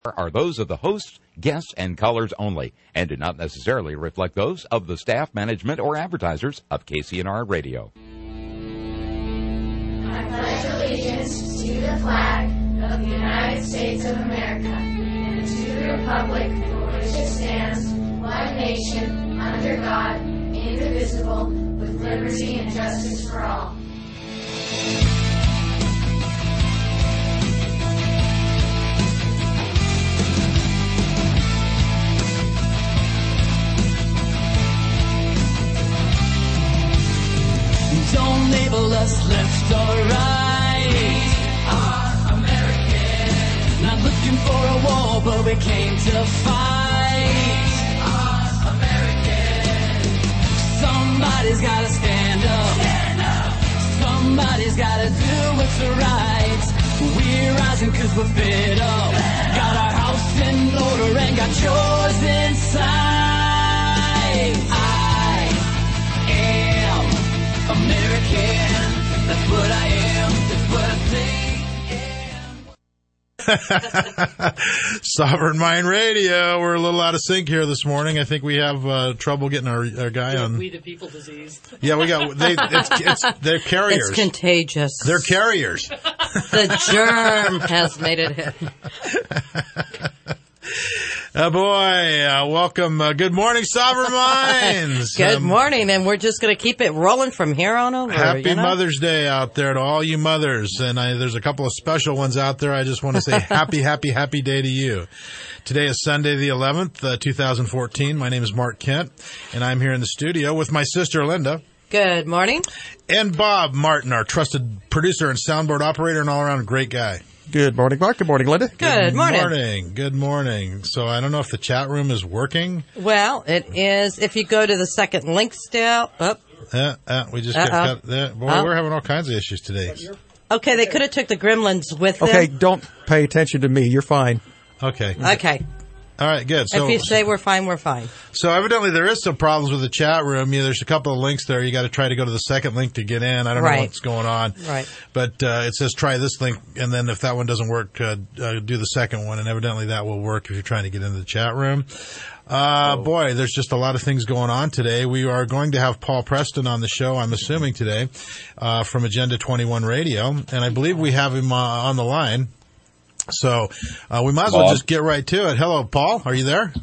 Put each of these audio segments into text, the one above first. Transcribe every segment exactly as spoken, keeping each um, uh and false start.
are those of the hosts, guests, and callers only, and do not necessarily reflect those of the staff, management, or advertisers of K C N R Radio. I pledge allegiance to the flag of the United States of America and to the republic for which it stands, one nation, under God, indivisible, with liberty and justice for all. Don't label us left or right. We are American. Not looking for a war, but we came to fight. We are American. Somebody's gotta stand up. Stand up. Somebody's gotta do what's right. We're rising cause we're fed up. Fed got our house in order and got yours inside. I am American, that's what I am, that's what I think am. Sovereign Mind Radio. We're a little out of sync here this morning. I think we have uh, trouble getting our, our guy on. We the people disease. Yeah, we got. They, it's, it's, they're carriers. It's contagious. They're carriers. The germ has made it hit. Oh, boy. Uh, welcome. Uh, good morning, Sovereign Minds. Good um, morning, and we're just going to keep it rolling from here on over. Happy you know? Mother's Day out there to all you mothers. And I, there's a couple of special ones out there. I just want to say happy, happy, happy day to you. Today is Sunday the eleventh, uh, two thousand fourteen. My name is Mark Kent, and I'm here in the studio with my sister, Linda. Good morning. And Bob Martin, our trusted producer and soundboard operator and all-around great guy. Good morning, Mark. Good morning, Linda. Good, Good morning. morning. Good morning. So I don't know if the chat room is working. Well, it is. If you go to the second link still. Oh. Uh, uh, we just Uh-oh. got that. Boy, Oh. we're having all kinds of issues today. Okay, they could have took the gremlins with them. Okay, don't pay attention to me. You're fine. Okay. Okay. All right, good. So, if you say we're fine, we're fine. so evidently there is some problems with the chat room. Yeah, there's a couple of links there. You got to try to go to the second link to get in. I don't Right. know what's going on. Right. But uh, it says try this link, and then if that one doesn't work, uh, uh, do the second one, and evidently that will work if you're trying to get into the chat room. Uh, Oh. boy, there's just a lot of things going on today. We are going to have Paul Preston on the show, I'm assuming today, uh, from Agenda twenty-one Radio, and I believe we have him uh, on the line. So uh, we might as well Bob. just get right to it. Hello, Paul. Are you there?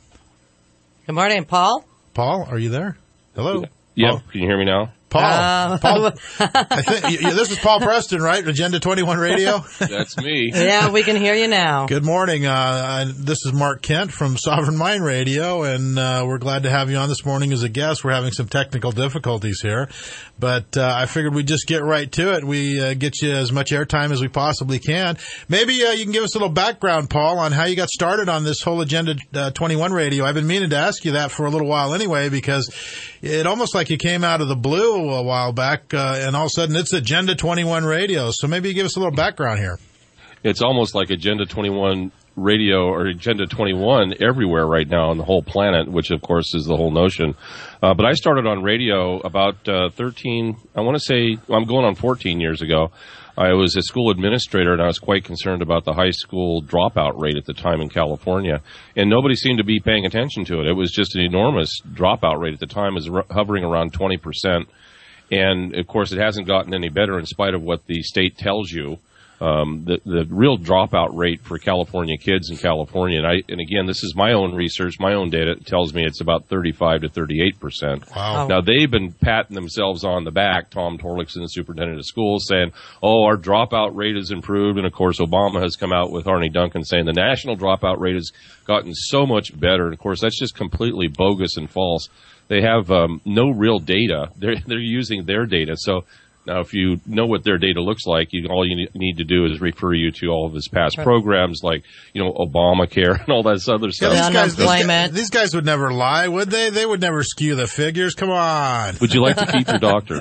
Good morning, Paul. Paul, are you there? Hello? Yep. Paul? Can you hear me now? Paul. Uh, Paul. I think y- y- this is Paul Preston, right? Agenda twenty-one Radio. That's me. Yeah, we can hear you now. Good morning. Uh, this is Mark Kent from Sovereign Mind Radio, and uh, we're glad to have you on this morning as a guest. We're having some technical difficulties here, but uh, I figured we'd just get right to it. We uh, get you as much airtime as we possibly can. Maybe uh, you can give us a little background, Paul, on how you got started on this whole Agenda uh, twenty-one Radio. I've been meaning to ask you that for a little while anyway, because it almost like you came out of the blue a while back, uh, and all of a sudden it's Agenda twenty-one Radio. So maybe you give us a little background here. It's almost like Agenda twenty-one Radio or Agenda twenty-one everywhere right now on the whole planet, which of course is the whole notion. Uh, but I started on radio about uh, thirteen, I want to say, I'm going on fourteen years ago. I was a school administrator, and I was quite concerned about the high school dropout rate at the time in California. And nobody seemed to be paying attention to it. It was just an enormous dropout rate at the time. It was hovering around twenty percent. And, of course, it hasn't gotten any better in spite of what the state tells you. Um, the, the real dropout rate for California kids in California, and I, and again, this is my own research, my own data tells me it's about thirty-five to thirty-eight percent. Wow. Now, they've been patting themselves on the back, Tom Torlakson, the superintendent of schools, saying, oh, our dropout rate has improved. And, of course, Obama has come out with Arnie Duncan saying the national dropout rate has gotten so much better. And, of course, that's just completely bogus and false. They have um, no real data. They're, they're using their data. So, now, if you know what their data looks like, you, all you need to do is refer you to all of his past programs, like, you know, Obamacare and all that other stuff. Yeah, these, guys, these, guys, Unemployment. these guys would never lie, would they? They would never skew the figures. Come on. Would you like to keep your doctor?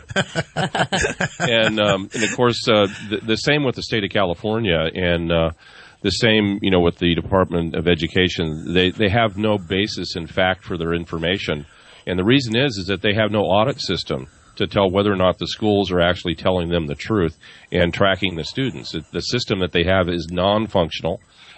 and, um, and, of course, uh, the, the same with the state of California and uh, the same, you know, with the Department of Education. They, they have no basis in fact for their information. And the reason is, is that they have no audit system to tell whether or not the schools are actually telling them the truth and tracking the students. The system that they have is non-functional,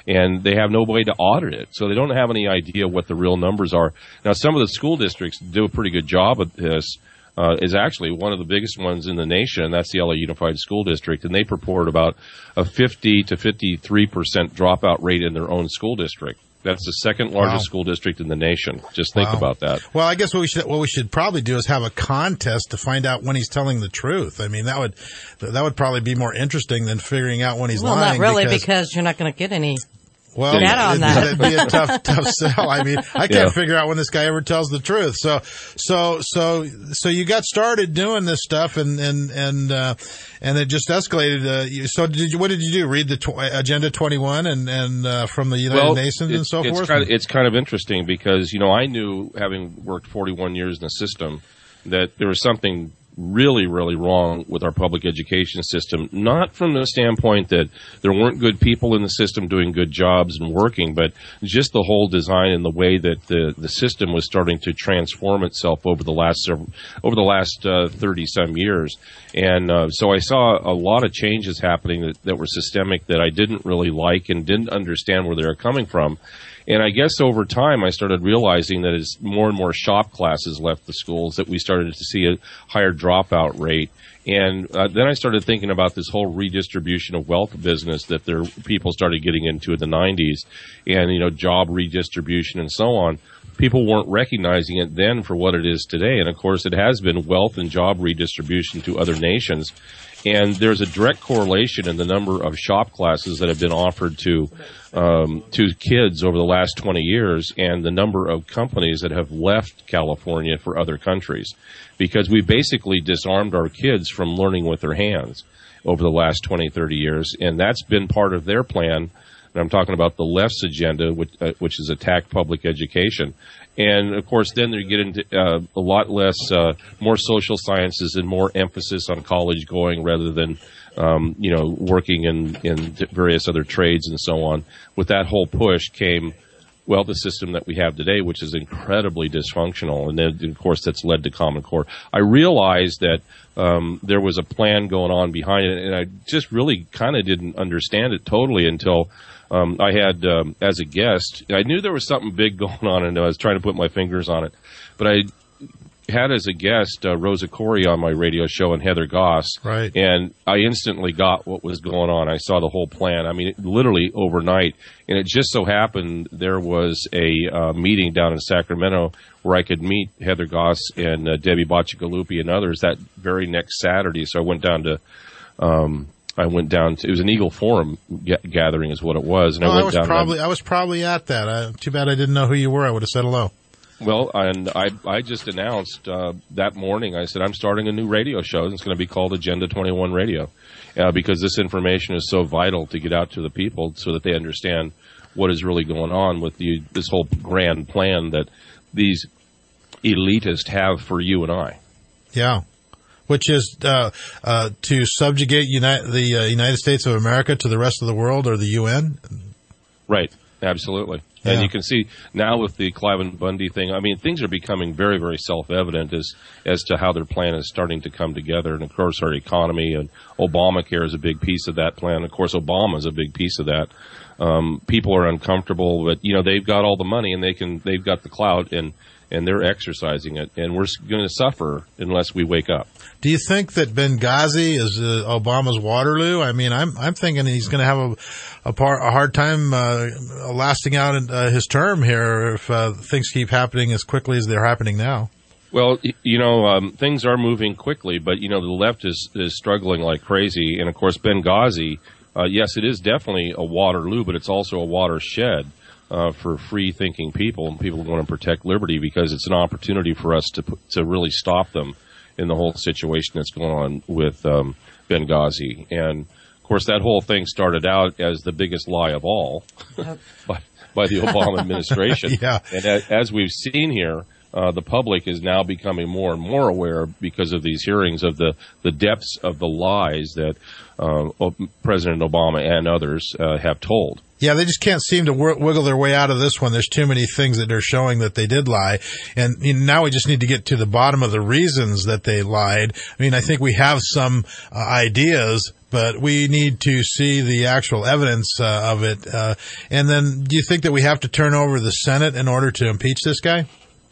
and they have no way to audit it. So they don't have any idea what the real numbers are. Now, some of the school districts do a pretty good job of this. Uh, is actually one of the biggest ones in the nation, and that's the L A Unified School District, and they purport about a fifty to fifty-three percent dropout rate in their own school district. That's the second largest Wow. school district in the nation. Just think Wow. about that. Well, I guess what we should what we should probably do is have a contest to find out when he's telling the truth. I mean, that would that would probably be more interesting than figuring out when he's Well, lying. not really, because, because you're not going to get any. well, data on it, that. it'd be a tough tough sell. I mean, I can't Yeah. figure out when this guy ever tells the truth. So so so so you got started doing this stuff, and and and uh, and it just escalated. Uh, you, so did you? What did you do? Read the tw- Agenda twenty-one and and uh, from the United well, Nations it- and so it's forth. Kind of, it's kind of interesting because, you know, I knew, having worked forty-one years in the system, that there was something really, really wrong with our public education system, not from the standpoint that there weren't good people in the system doing good jobs and working, but just the whole design and the way that the, the system was starting to transform itself over the last several, over the last uh, thirty some years. And uh, so I saw a lot of changes happening that, that were systemic that I didn't really like and didn't understand where they were coming from. And I guess over time, I started realizing that as more and more shop classes left the schools, that we started to see a higher dropout rate. And uh, then I started thinking about this whole redistribution of wealth business that there people started getting into in the nineties, and, you know, job redistribution and so on. People weren't recognizing it then for what it is today. And of course, it has been wealth and job redistribution to other nations. And there's a direct correlation in the number of shop classes that have been offered to um, to kids over the last twenty years and the number of companies that have left California for other countries, because we basically disarmed our kids from learning with their hands over the last twenty, thirty years. And that's been part of their plan. And I'm talking about the left's agenda, which, uh, which is attack public education. And, of course, then they get into uh, a lot less, uh, more social sciences and more emphasis on college going rather than, um, you know, working in, in various other trades and so on. With that whole push came, well, the system that we have today, which is incredibly dysfunctional. And then, of course, that's led to Common Core. I realized that um, there was a plan going on behind it, and I just really kind of didn't understand it totally until Um, I had, um, as a guest, I knew there was something big going on, and I was trying to put my fingers on it. But I had as a guest uh, Rosa Corey on my radio show and Heather Goss. Right. And I instantly got what was going on. I saw the whole plan. I mean, it, literally overnight. And it just so happened there was a uh, meeting down in Sacramento where I could meet Heather Goss and uh, Debbie Bacigalupi and others that very next Saturday. So I went down to... Um, I went down to, it was an Eagle Forum g- gathering is what it was. And Oh, I I went was down probably and I was probably at that. Uh, too bad I didn't know who you were. I would have said hello. I, well, and I, I just announced, uh, that morning, I said, I'm starting a new radio show. And it's going to be called Agenda twenty-one Radio, uh, because this information is so vital to get out to the people so that they understand what is really going on with the, this whole grand plan that these elitists have for you and I. Yeah. Which is uh, uh, to subjugate United, the uh, United States of America to the rest of the world, or the U N? Right. Absolutely. Yeah. And you can see now with the Cliven Bundy thing, I mean, things are becoming very, very self-evident as, as to how their plan is starting to come together. And, of course, our economy and Obamacare is a big piece of that plan. Of course, Obama is a big piece of that. Um, people are uncomfortable, but, you know, they've got all the money and they can, they've got the clout, and, and they're exercising it. And we're going to suffer unless we wake up. Do you think that Benghazi is uh, Obama's Waterloo? I mean, I'm I'm thinking he's going to have a a, par, a hard time uh, lasting out uh, his term here if uh, things keep happening as quickly as they're happening now. Well, you know, um, things are moving quickly, but, you know, the left is, is struggling like crazy. And, of course, Benghazi, uh, yes, it is definitely a Waterloo, but it's also a watershed uh, for free-thinking people and people who want to protect liberty, because it's an opportunity for us to to really stop them in the whole situation that's going on with um, Benghazi. And, of course, that whole thing started out as the biggest lie of all by, by the Obama administration. Yeah. And as, as we've seen here, uh, the public is now becoming more and more aware because of these hearings of the, the depths of the lies that uh, President Obama and others uh, have told. Yeah, they just can't seem to w- wiggle their way out of this one. There's too many things that they're showing that they did lie. And you know, now we just need to get to the bottom of the reasons that they lied. I mean, I think we have some uh, ideas, but but we need to see the actual evidence uh, of it. Uh, and then do you think that we have to turn over the Senate in order to impeach this guy?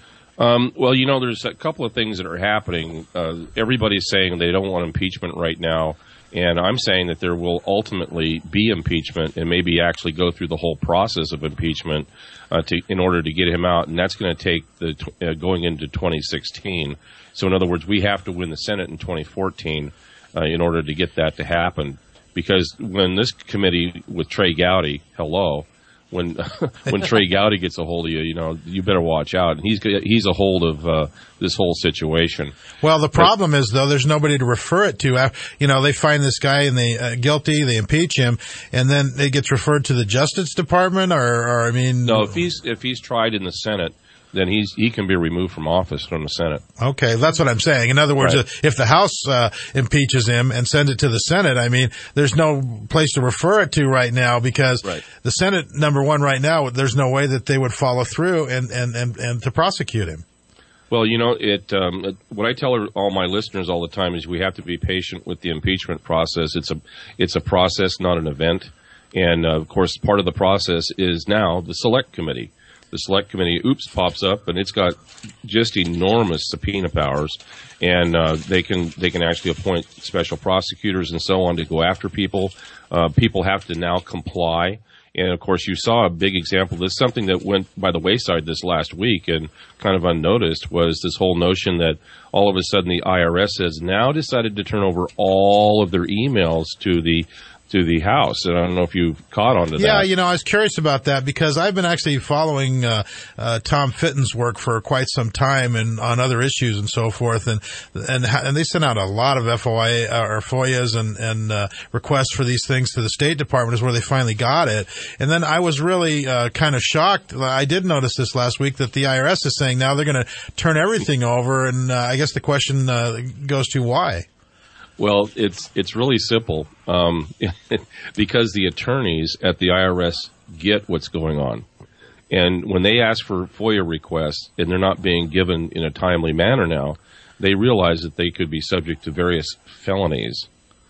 Um, well, you know, there's a couple of things that are happening. Uh, everybody's saying they don't want impeachment right now. And I'm saying that there will ultimately be impeachment and maybe actually go through the whole process of impeachment uh, to, in order to get him out. And that's going to take the uh, going into twenty sixteen. So, in other words, we have to win the Senate in twenty fourteen uh, in order to get that to happen. Because when this committee with Trey Gowdy, hello, when when Trey Gowdy gets a hold of you, you know, you better watch out. And he's he's a hold of uh, this whole situation. Well, the problem but, is, though, there's nobody to refer it to. You know, they find this guy and they uh, guilty, they impeach him, and then it gets referred to the Justice Department, or, or I mean, no. If he's if he's tried in the Senate, then he's he can be removed from office from the Senate. Okay, that's what I'm saying. In other words, right. if the House uh, impeaches him and sends it to the Senate, I mean, there's no place to refer it to right now because right. the Senate, number one, right now, there's no way that they would follow through and, and, and, and to prosecute him. Well, you know, it. Um, what I tell all my listeners all the time is we have to be patient with the impeachment process. It's a it's a process, not an event. And, uh, of course, part of the process is now the Select Committee. The Select Committee, oops, pops up, and it's got just enormous subpoena powers, and uh, they can they can actually appoint special prosecutors and so on to go after people. Uh, people have to now comply, and of course, you saw a big example. This something that went by the wayside this last week and kind of unnoticed was this whole notion that all of a sudden the I R S has now decided to turn over all of their emails to the to the House. And I don't know if you've caught on to yeah, that. Yeah, you know, I was curious about that because I've been actually following uh, uh, Tom Fitton's work for quite some time and on other issues and so forth. And and and they sent out a lot of F O I A or F O I As and, and uh, requests for these things to the State Department is where they finally got it. And then I was really uh, kind of shocked. I did notice this last week that the I R S is saying now they're going to turn everything over. And uh, I guess the question uh, goes to why. Well, it's it's really simple um, because the attorneys at the I R S get what's going on. And when they ask for FOIA requests and they're not being given in a timely manner now, they realize that they could be subject to various felonies.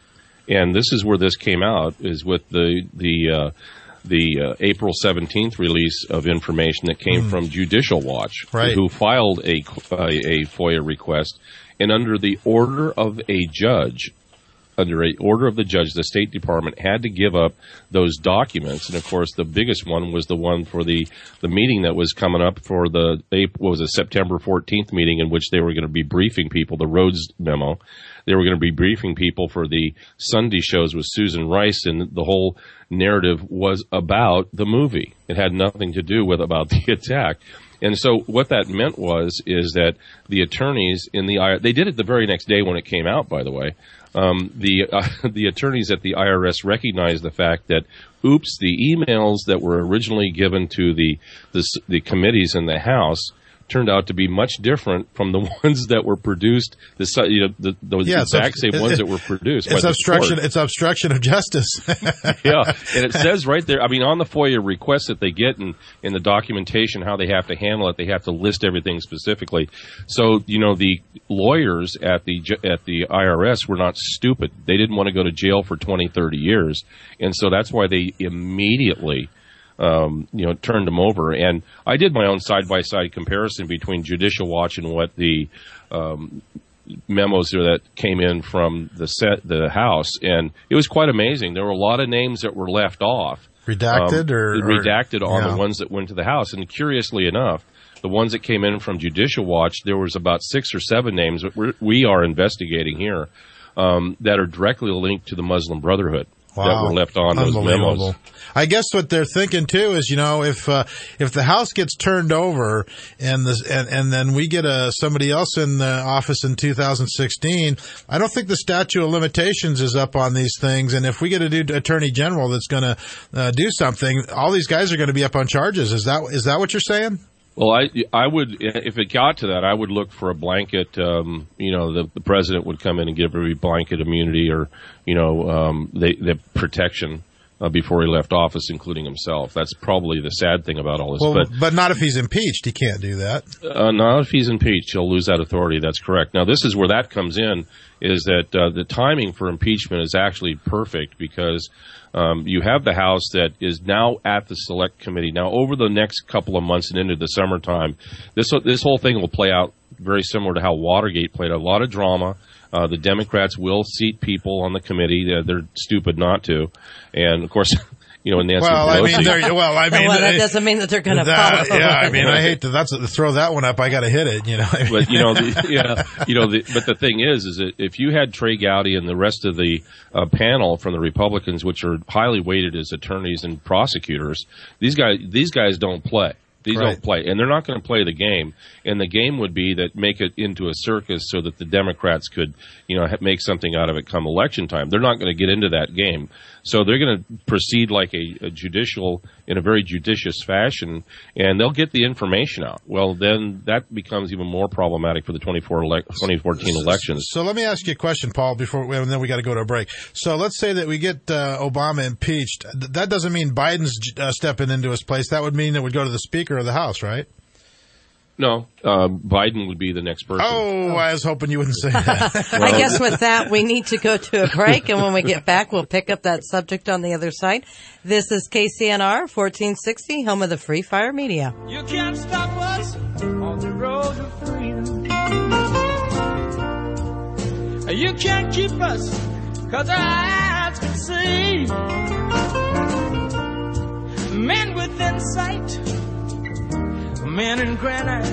And this is where this came out, is with the the uh, the uh, April seventeenth release of information that came mm. from Judicial Watch, right. who filed a, a, a FOIA request. And under the order of a judge, under a order of the judge, the State Department had to give up those documents. And, of course, the biggest one was the one for the, the meeting that was coming up for the, what was it, September fourteenth meeting in which they were going to be briefing people, the Rhodes memo. They were going to be briefing people for the Sunday shows with Susan Rice, and the whole narrative was about the movie. It had nothing to do with about the attack. And so what that meant was is that the attorneys in the I R S, they did it the very next day when it came out, by the way. Um, the uh, the attorneys at the I R S recognized the fact that, oops, the emails that were originally given to the the, the committees in the House turned out to be much different from the ones that were produced, the, you know, the, those yeah, exact same it, ones it, that were produced. It's by obstruction. It's obstruction of justice. Yeah, and it says right there. I mean, on the FOIA requests that they get in in the documentation, how they have to handle it, they have to list everything specifically. So, you know, the lawyers at the at the I R S were not stupid. They didn't want to go to jail for twenty, thirty years, and so that's why they immediately. Um, you know, turned them over. And I did my own side-by-side comparison between Judicial Watch and what the um, memos that came in from the set, the House. And it was quite amazing. There were a lot of names that were left off. Redacted um, or? Redacted or, on yeah. the ones that went to the House. And curiously enough, the ones that came in from Judicial Watch, there was about six or seven names that we're, we are investigating here um, that are directly linked to the Muslim Brotherhood. Wow. That were left on those memos. I guess what they're thinking too is, you know, if uh, if the House gets turned over and the and, and then we get a somebody else in the office in two thousand sixteen, I don't think the statute of limitations is up on these things. And if we get a new attorney general that's going to uh, do something, all these guys are going to be up on charges. Is that is that what you're saying? Well, I I would, if it got to that, I would look for a blanket. Um, you know, the, the president would come in and give every blanket immunity or, you know, um, the the protection uh, before he left office, including himself. That's probably the sad thing about all this. Well, but, but not if he's impeached. He can't do that. Uh, not if he's impeached. He'll lose that authority. That's correct. Now, this is where that comes in, is that uh, the timing for impeachment is actually perfect because um, you have the House that is now at the Select Committee. Now, over the next couple of months and into the summertime, this this whole thing will play out very similar to how Watergate played out. A lot of drama. Uh, the Democrats will seat people on the committee. They're, they're stupid not to. And, of course, you know, Nancy well, Pelosi. I mean, there, well, I mean, well, that doesn't mean that they're going to that, follow. Yeah, I mean, I hate to that's to throw that one up. I got to hit it, you know. But you know, the, yeah, you know, the, but the thing is, is that if you had Trey Gowdy and the rest of the uh, panel from the Republicans, which are highly weighted as attorneys and prosecutors, these guys, these guys don't play. These Right. don't play, and they're not going to play the game. And the game would be that make it into a circus so that the Democrats could, you know, ha- make something out of it come election time. They're not going to get into that game. So they're going to proceed like a, a judicial, in a very judicious fashion, and they'll get the information out. Well, then that becomes even more problematic for the twenty-four ele- twenty fourteen elections. So let me ask you a question, Paul, before we, and then we got to go to a break. So let's say that we get uh, Obama impeached. Th- That doesn't mean Biden's uh, stepping into his place. That would mean it would go to the Speaker of the House, right? No, um, Biden would be the next person. Oh, I was hoping you wouldn't say that. I guess with that, we need to go to a break, and when we get back, we'll pick up that subject on the other side. This is K C N R fourteen sixty, home of the Free Fire Media. You can't stop us on the road to freedom. You can't keep us, cause our eyes can see. Men with insight, men in granite,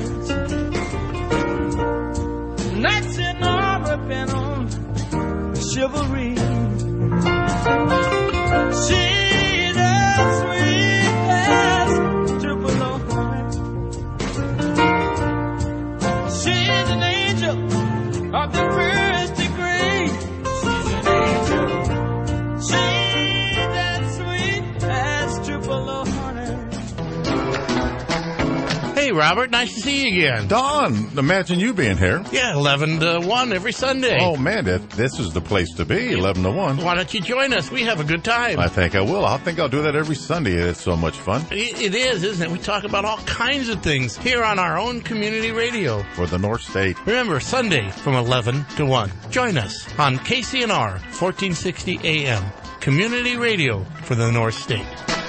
knights in armor bent on chivalry. She's as sweet as Tupelo honey. She's an angel of the first degree. She's an angel. She's as sweet as Tupelo honey. Hey, Robert, nice to see you again. Don, imagine you being here. Yeah, eleven to one every Sunday. Oh, man, that, this is the place to be, eleven to one. Why don't you join us? We have a good time. I think I will. I think I'll do that every Sunday. It's so much fun. It, it is, isn't it? We talk about all kinds of things here on our own community radio. For the North State. Remember, Sunday from eleven to one. Join us on K C N R fourteen sixty A M, community radio for the North State.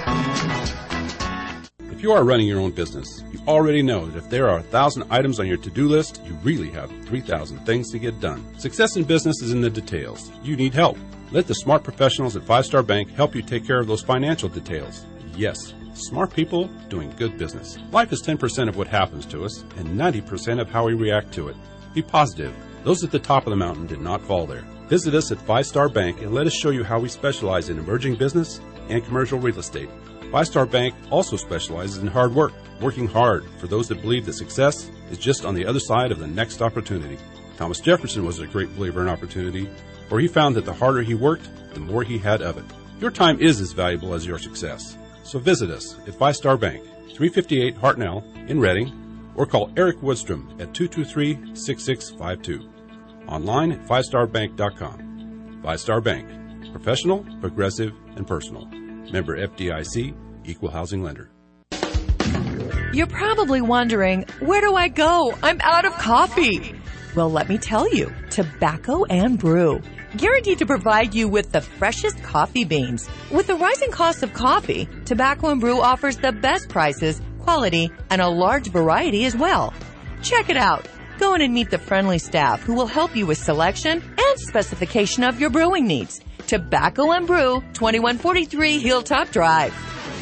If you are running your own business, you already know that if there are a thousand items on your to-do list, you really have three thousand things to get done. Success in business is in the details. You need help. Let the smart professionals at Five Star Bank help you take care of those financial details. Yes, smart people doing good business. Life is ten percent of what happens to us and ninety percent of how we react to it. Be positive. Those at the top of the mountain did not fall there. Visit us at Five Star Bank and let us show you how we specialize in emerging business and commercial real estate. Five Star Bank also specializes in hard work, working hard for those that believe that success is just on the other side of the next opportunity. Thomas Jefferson was a great believer in opportunity, for he found that the harder he worked, the more he had of it. Your time is as valuable as your success. So visit us at Five Star Bank, three fifty-eight Hartnell in Reading, or call Eric Woodstrom at two two three, six six five two. Online at five star bank dot com. Five Star Bank. Professional, progressive, and personal. Member F D I C, Equal Housing Lender. You're probably wondering, where do I go? I'm out of coffee. Well, let me tell you, Tobacco and Brew. Guaranteed to provide you with the freshest coffee beans. With the rising cost of coffee, Tobacco and Brew offers the best prices, quality, and a large variety as well. Check it out. Go in and meet the friendly staff who will help you with selection and specification of your brewing needs. Tobacco and Brew, twenty-one forty-three Hilltop Drive.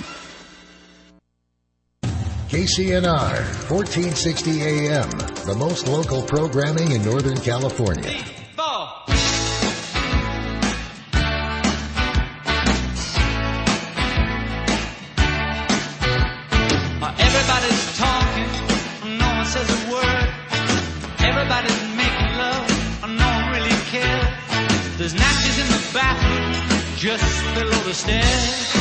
K C N R, fourteen sixty A M, the most local programming in Northern California. Everybody's talking, no one says a word. Everybody's making love, no one really cares. There's napkins in the bathroom, just below the stairs.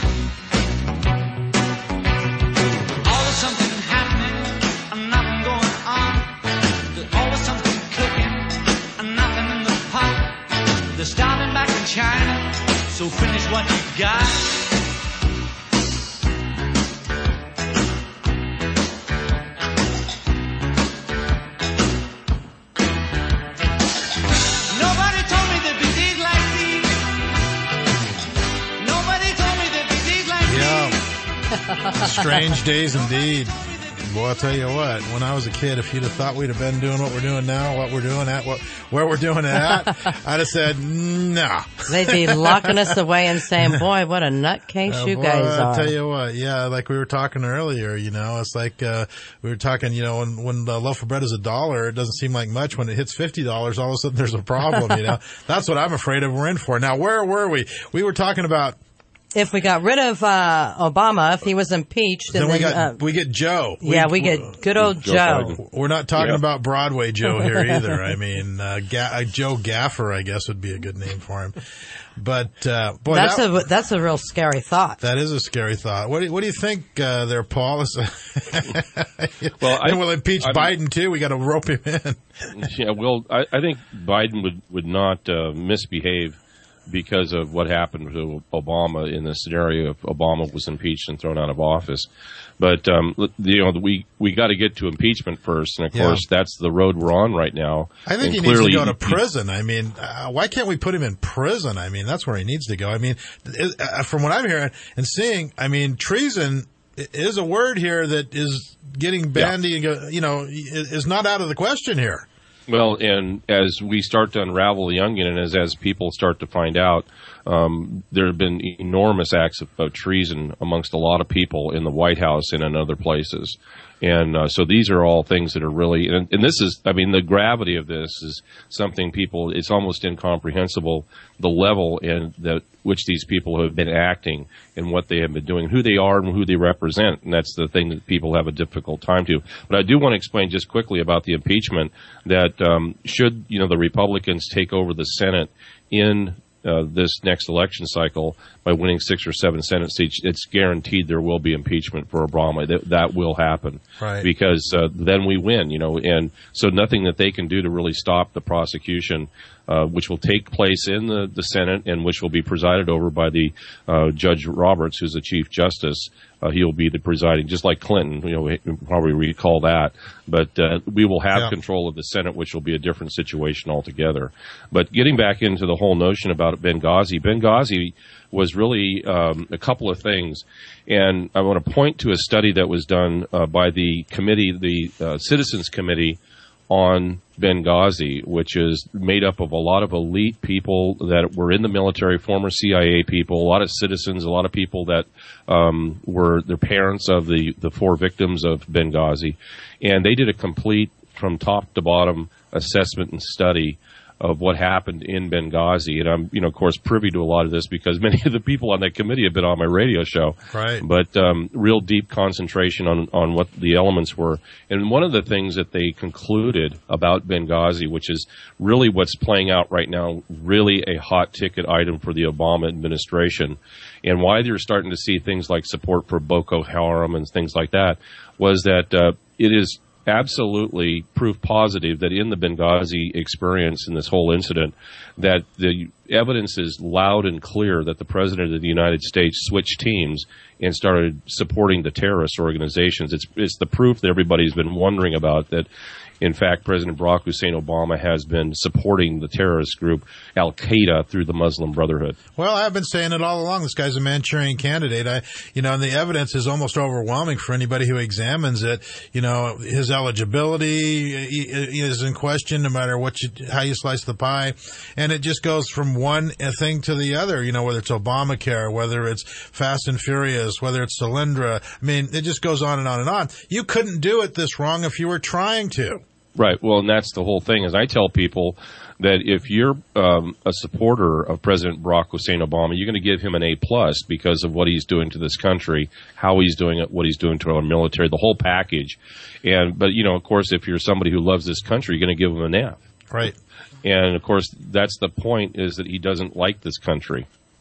Always something happening, and nothing going on. There's always something cooking, and nothing in the pot. They're starving back in China, so finish what you got. Nobody told me there'd be days like these. Nobody told me there'd be days like Yeah. Strange days indeed. Boy, I'll tell you what, when I was a kid, if you'd have thought we'd have been doing what we're doing now, what we're doing at, what, where we're doing it at, I'd have said, no. They'd be locking us away and saying, boy, what a nutcase Uh, you boy, guys I'll are. tell you what, yeah, like we were talking earlier, you know, it's like, uh, we were talking, you know, when, when the loaf of bread is a dollar, it doesn't seem like much. When it hits fifty dollars, all of a sudden there's a problem, you know. That's what I'm afraid of we're in for. Now, where were we? We were talking about, if we got rid of uh, Obama, if he was impeached, then and we then, got, uh, we get Joe. yeah, we, we get good old Joe Joe. Biden. We're not talking Yeah. about Broadway Joe here either. I mean, uh, Ga- uh, Joe Gaffer, I guess, would be a good name for him. But uh, boy, That's that, a that's a real scary thought. that is a scary thought. What do you, what do you think uh, there, Paul? Well, I- and we'll impeach I'm- Biden too. We got to rope him in. Yeah, well, I, I think Biden would would not uh, misbehave because of what happened to Obama in the scenario if Obama was impeached and thrown out of office. But um, you know, we we got to get to impeachment first, and of Yeah. course, that's the road we're on right now. I think and he needs to clearly, go to he- prison. I mean, uh, why can't we put him in prison? I mean, that's where he needs to go. I mean, it, uh, from what I'm hearing and seeing, I mean, treason i- is a word here that is getting bandied, you know, i- is not out of the question here. Well, and as we start to unravel the onion, and as as people start to find out, um, there have been enormous acts of, of treason amongst a lot of people in the White House and in other places. And uh, so these are all things that are really, and, and this is, I mean, the gravity of this is something people, it's almost incomprehensible, the level in that which these people have been acting and what they have been doing, who they are and who they represent. And that's the thing that people have a difficult time to. But I do want to explain just quickly about the impeachment that um, should, you know, the Republicans take over the Senate in Uh, this next election cycle by winning six or seven Senate seats, it's guaranteed there will be impeachment for Obama. That, that will happen. Right. Because uh, then we win, you know, and so nothing that they can do to really stop the prosecution, uh, which will take place in the, the Senate and which will be presided over by the uh, Judge Roberts, who's the Chief Justice. Uh, he'll be the presiding, just like Clinton, you know, you probably recall that. But uh, we will have Yeah. control of the Senate, which will be a different situation altogether. But getting back into the whole notion about Benghazi, Benghazi was really um, a couple of things. And I want to point to a study that was done uh, by the committee, the uh, Citizens Committee on Benghazi, which is made up of a lot of elite people that were in the military, former C I A people, a lot of citizens, a lot of people that um, were the parents of the, the four victims of Benghazi. And they did a complete, from top to bottom, assessment and study of what happened in Benghazi. And I'm, you know, of course, privy to a lot of this because many of the people on that committee have been on my radio show. Right. But um, real deep concentration on, on what the elements were. And one of the things that they concluded about Benghazi, which is really what's playing out right now, really a hot ticket item for the Obama administration, and why they're starting to see things like support for Boko Haram and things like that, was that uh, it is absolutely proof positive that in the Benghazi experience in this whole incident, that the evidence is loud and clear that the President of the United States switched teams and started supporting the terrorist organizations. It's, it's the proof that everybody's been wondering about, that in fact, President Barack Hussein Obama has been supporting the terrorist group Al-Qaeda through the Muslim Brotherhood. Well, I've been saying it all along. This guy's a Manchurian candidate. I, you know, and the evidence is almost overwhelming for anybody who examines it. You know, his eligibility is in question no matter what you, how you slice the pie. And it just goes from one thing to the other, you know, whether it's Obamacare, whether it's Fast and Furious, whether it's Solyndra. I mean, it just goes on and on and on. You couldn't do it this wrong if you were trying to. Right. Well, and that's the whole thing, is I tell people that if you're um, a supporter of President Barack Hussein Obama, you're going to give him an A plus because of what he's doing to this country, how he's doing it, what he's doing to our military, the whole package. And but you know, of course, if you're somebody who loves this country, you're going to give him an F. Right. And of course, that's the point, is that he doesn't like this country.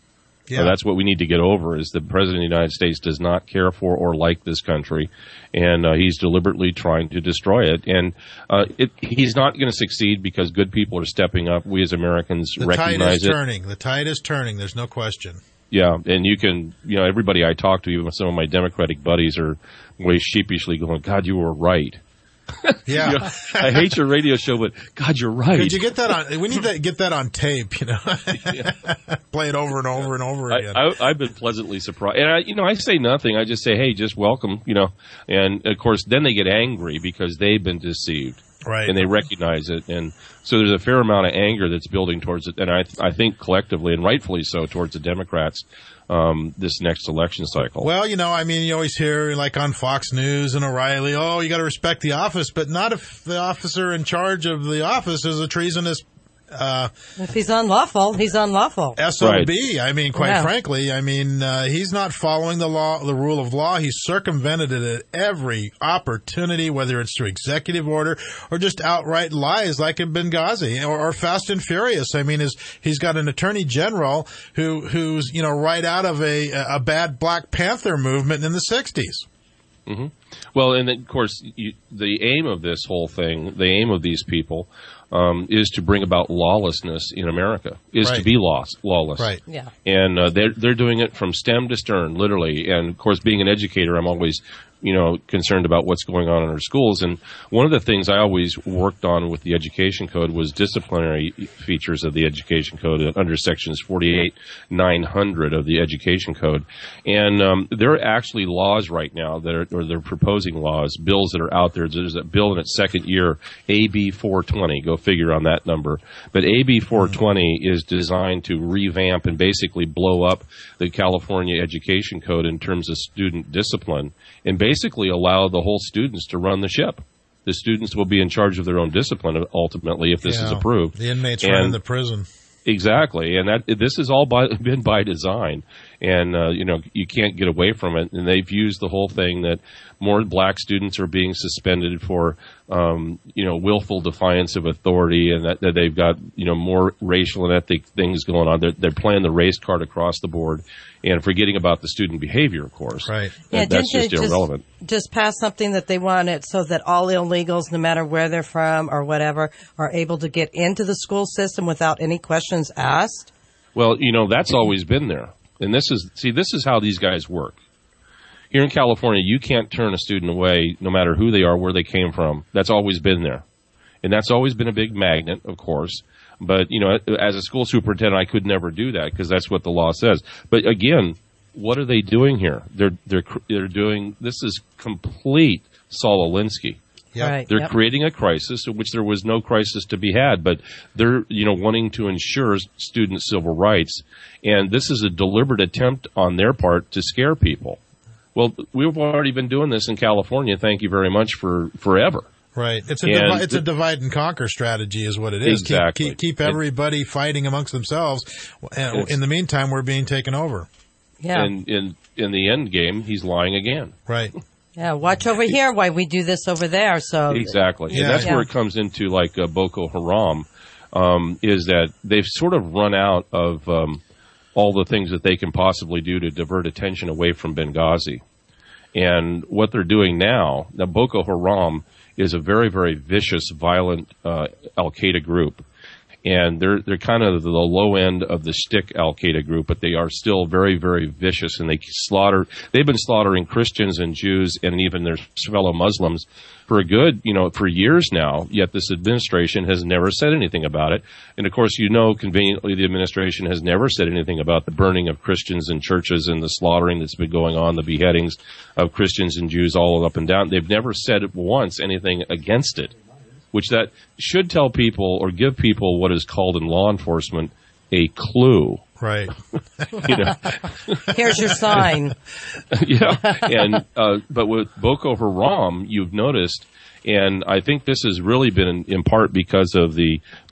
Yeah. Uh, that's what we need to get over, is the President of the United States does not care for or like this country, and uh, he's deliberately trying to destroy it. And uh, it, he's not going to succeed because good people are stepping up. We as Americans The recognize tide is it. turning. The tide is turning. There's no question. Yeah, and you can, you know, everybody I talk to, even some of my Democratic buddies, are always sheepishly going, God, you were right. Yeah. You know, I hate your radio show, but God, you're right. Could you get that on? We need to get that on tape. You know, play it over and over and over I, again. I, I've been pleasantly surprised. And, I, you know, I say nothing. I just say, hey, just welcome, you know. And, of course, then they get angry because they've been deceived. Right. And they recognize it. And so there's a fair amount of anger that's building towards it. And I, I think collectively, and rightfully so, towards the Democrats um, this next election cycle. Well, you know, I mean, you always hear, like on Fox News and O'Reilly, oh, you got to respect the office, but not if the officer in charge of the office is a treasonous Uh, if he's unlawful, he's unlawful. S O B. Right. I mean, quite yeah. frankly, I mean, uh, he's not following the law, the rule of law. He's circumvented it at every opportunity, whether it's through executive order or just outright lies like in Benghazi or, or Fast and Furious. I mean, his, he's got an attorney general who, who's, you know, right out of a, a bad Black Panther movement in the sixties. Mm-hmm. Well, and of course, you, the aim of this whole thing, the aim of these people, um, is to bring about lawlessness in America, is right. to be lost, lawless. Right. Yeah. And uh, they're they're doing it from stem to stern, literally. And of course, being an educator, I'm always, you know, concerned about what's going on in our schools. And one of the things I always worked on with the education code was disciplinary features of the education code under sections forty-eight, nine hundred of the education code. And um, there are actually laws right now that are, or they're proposing laws, bills that are out there. There's a bill in its second year, A B four twenty. Go figure on that number. But A B four twenty is designed to revamp and basically blow up the California education code in terms of student discipline, and basically allow the whole students to run the ship. The students will be in charge of their own discipline ultimately if this yeah. is approved. The inmates and running the prison. Exactly, and that this has all by, been by design, and uh, you know you can't get away from it. And they've used the whole thing that more black students are being suspended for um, you know willful defiance of authority, and that, that they've got you know more racial and ethnic things going on. They're, they're playing the race card across the board, and forgetting about the student behavior, of course. Right. Yeah, that, that's didn't just they irrelevant. Just, just pass something that they want it so that all illegals, no matter where they're from or whatever, are able to get into the school system without any questions asked? Well, you know, that's always been there. And this is, see, this is how these guys work. Here in California, you can't turn a student away no matter who they are, where they came from. That's always been there. And that's always been a big magnet, of course. But, you know, as a school superintendent, I could never do that because that's what the law says. But again, what are they doing here? They're, they're, they're doing, this is complete Saul Alinsky. Yep. Right, They're yep. creating a crisis in which there was no crisis to be had, but they're, you know, wanting to ensure student civil rights. And this is a deliberate attempt on their part to scare people. Well, we've already been doing this in California. Thank you very much for forever. Right. It's a And divi- it's a divide and conquer strategy is what it is. Exactly. Keep, keep, keep everybody fighting amongst themselves. And in the meantime, we're being taken over. Yeah. And in, in the end game, he's lying again. Right. Yeah, watch over here while we do this over there. So Exactly. Yeah. And that's Yeah. where it comes into like uh, Boko Haram, um, is that they've sort of run out of um, all the things that they can possibly do to divert attention away from Benghazi. And what they're doing now, now Boko Haram is a very, very vicious, violent uh, Al-Qaeda group. And they're they're kind of the low end of the shtick Al-Qaeda group, but they are still very, very vicious, and they slaughter. They've been slaughtering Christians and Jews and even their fellow Muslims for a good, you know, for years now. Yet this administration has never said anything about it. And of course, you know, conveniently, the administration has never said anything about the burning of Christians in churches and the slaughtering that's been going on, the beheadings of Christians and Jews all up and down. They've never said once anything against it, which that should tell people or give people what is called in law enforcement a clue. Right. You know? here's your sign. Yeah. And, uh, but with Boko Haram, you've noticed, and I think this has really been in, in part because of the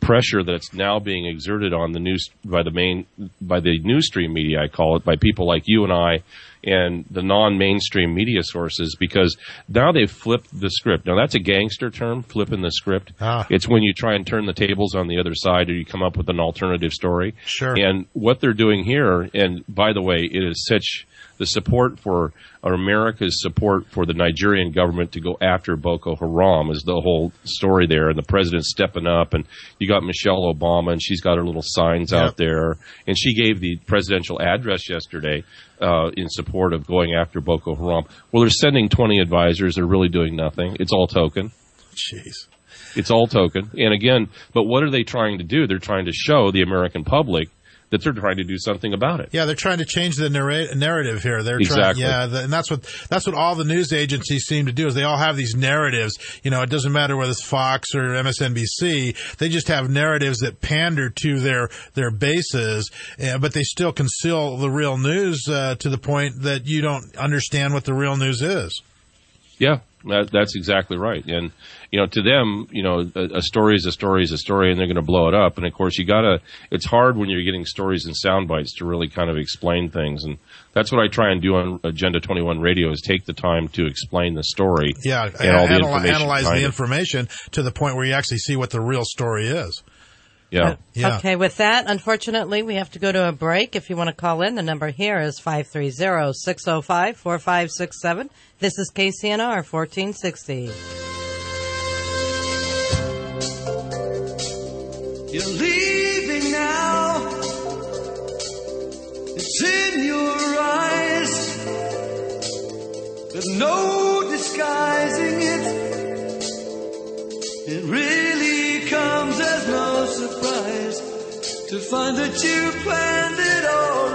pressure that's now being exerted on the news by the main by the news stream media, I call it, by people like you and I and the non-mainstream media sources, because now they've flipped the script. Now that's a gangster term, flipping the script. Ah. It's when you try and turn the tables on the other side, or you come up with an alternative story. Sure. And what they're doing here, and by the way, it is such the support for or America's support for the Nigerian government to go after Boko Haram is the whole story there, and the president's stepping up, and you got Michelle Obama, and she's got her little signs Yep. out there, and she gave the presidential address yesterday uh, in support of going after Boko Haram. Well, they're sending twenty advisors. They're really doing nothing. It's all token. Jeez. It's all token. And again, but what are they trying to do? They're trying to show the American public that they're trying to do something about it. Yeah, they're trying to change the narra- narrative here. They're Exactly. trying, yeah, the, and that's what that's what all the news agencies seem to do. Is they all have these narratives. You know, it doesn't matter whether it's Fox or M S N B C. They just have narratives that pander to their their bases, uh, but they still conceal the real news uh, to the point that you don't understand what the real news is. Yeah, that, that's exactly right. And, you know, to them, you know, a, a story is a story is a story, and they're going to blow it up. And, of course, you got to – it's hard when you're getting stories and sound bites to really kind of explain things. And that's what I try and do on Agenda twenty-one Radio, is take the time to explain the story. Yeah, and all the anal- information analyze the behind it. information to the point where you actually see what the real story is. Yeah. Yeah. Okay, with that, unfortunately, we have to go to a break. If you want to call in, the number here is five three zero, six zero five, four five six seven. This is K C N R fourteen sixty. You're leaving now. It's in your eyes. There's no disguising it. It really comes as no surprise to find that you planned it all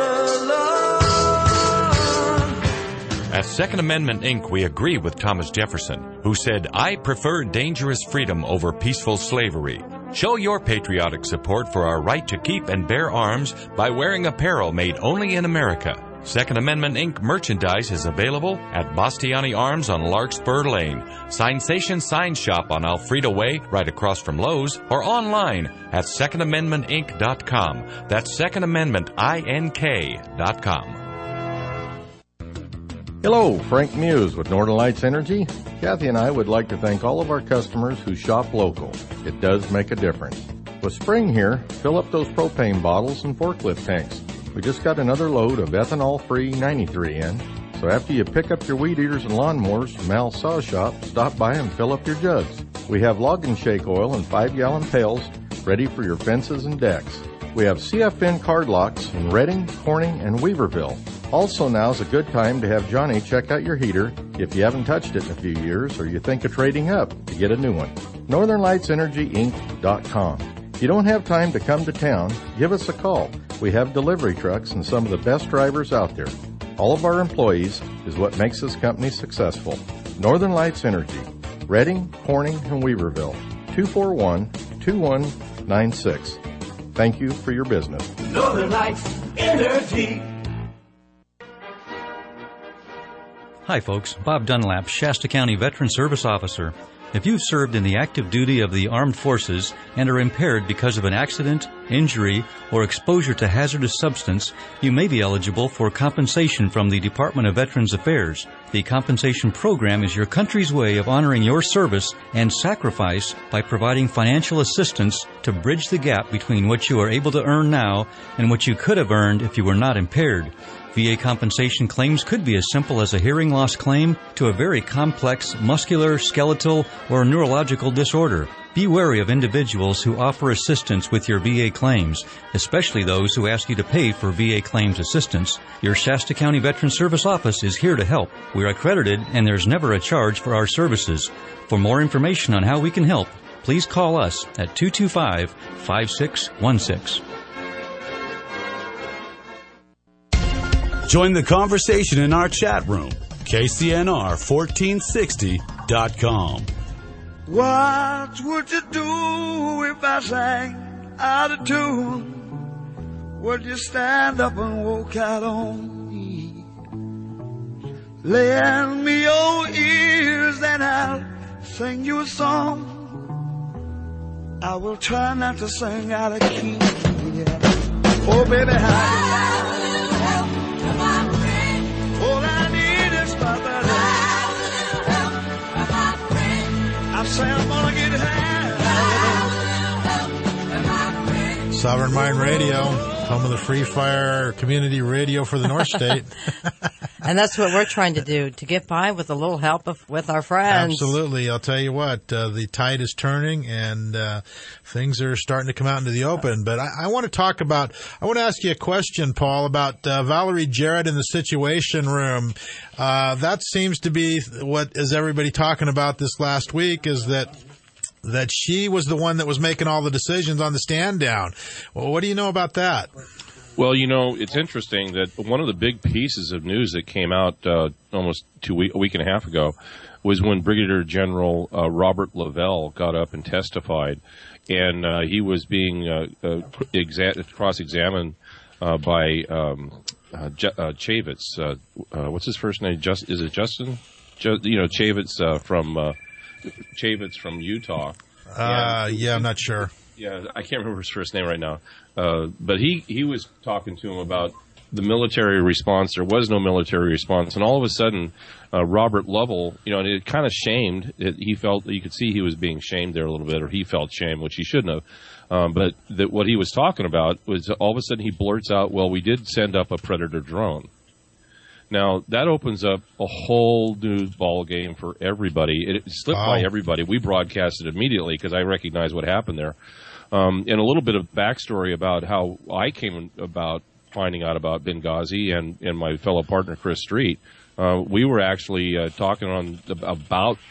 along. At Second Amendment Incorporated, we agree with Thomas Jefferson, who said, "I prefer dangerous freedom over peaceful slavery." Show your patriotic support for our right to keep and bear arms by wearing apparel made only in America. Second Amendment Incorporated merchandise is available at Bastiani Arms on Larkspur Lane, Sensation Sign Shop on Alfreda Way, right across from Lowe's, or online at second amendment inc dot com. That's second amendment inc dot com. Hello, Frank Muse with Northern Lights Energy. Kathy and I would like to thank all of our customers who shop local. It does make a difference. With spring here, fill up those propane bottles and forklift tanks. We just got another load of ethanol-free ninety-three in, so after you pick up your weed eaters and lawnmowers from Al's Saw Shop, stop by and fill up your jugs. We have log and shake oil in five-gallon pails ready for your fences and decks. We have C F N card locks in Reading, Corning, and Weaverville. Also, now's a good time to have Johnny check out your heater if you haven't touched it in a few years or you think of trading up to get a new one. Northern Lights Energy Inc dot com. If you don't have time to come to town, give us a call. We have delivery trucks and some of the best drivers out there. All of our employees is what makes this company successful. Northern Lights Energy, Reading, Corning, and Weaverville, two four one, two one nine six. Thank you for your business. Northern Lights Energy. Hi, folks. Bob Dunlap, Shasta County Veteran Service Officer. If you've served in the active duty of the armed forces and are impaired because of an accident, injury, or exposure to hazardous substance, you may be eligible for compensation from the Department of Veterans Affairs. The compensation program is your country's way of honoring your service and sacrifice by providing financial assistance to bridge the gap between what you are able to earn now and what you could have earned if you were not impaired. V A compensation claims could be as simple as a hearing loss claim to a very complex muscular, skeletal, or neurological disorder. Be wary of individuals who offer assistance with your V A claims, especially those who ask you to pay for V A claims assistance. Your Shasta County Veteran Service Office is here to help. We're accredited and there's never a charge for our services. For more information on how we can help, please call us at two two five, five six one six. Join the conversation in our chat room, K C N R fourteen sixty dot com. What would you do if I sang out of tune? Would you stand up and walk out on me? Lend me your ears and I'll sing you a song I will try not to sing out of key. Yeah. Oh, baby, how all I need is my buddy. I say I'm gonna get high. Sovereign Mind Radio, home of the Free Fire community radio for the North State. And that's what we're trying to do, to get by with a little help of, with our friends. Absolutely. I'll tell you what, uh, the tide is turning and uh, things are starting to come out into the open. But I, I want to talk about, I want to ask you a question, Paul, about uh, Valerie Jarrett in the Situation Room. Uh, that seems to be what is everybody talking about this last week, is that that she was the one that was making all the decisions on the stand down. Well, what do you know about that? Well, you know, it's interesting that one of the big pieces of news that came out uh, almost two week, a week and a half ago was when Brigadier General uh, Robert Lavelle got up and testified, and uh, he was being uh, uh, exa- cross-examined uh, by um, uh, J- uh, Chavitz. Uh, uh, what's his first name? Just is it Justin? Just, you know, Chavitz uh, from uh, Chavitz from Utah. Uh, and, yeah, I'm not sure. Yeah, I can't remember his first name right now. Uh, but he, he was talking to him about the military response. There was no military response. And all of a sudden, uh, Robert Lovell, you know, and it kind of shamed. It, he felt, you could see he was being shamed there a little bit, or he felt shame, which he shouldn't have. Um, but that what he was talking about was all of a sudden he blurts out, well, we did send up a Predator drone. Now, that opens up a whole new ball game for everybody. It, it slipped Wow. by everybody. We broadcasted immediately because I recognized what happened there. Um, and a little bit of backstory about how I came about finding out about Benghazi and, and my fellow partner, Chris Street. Uh, we were actually uh, talking on about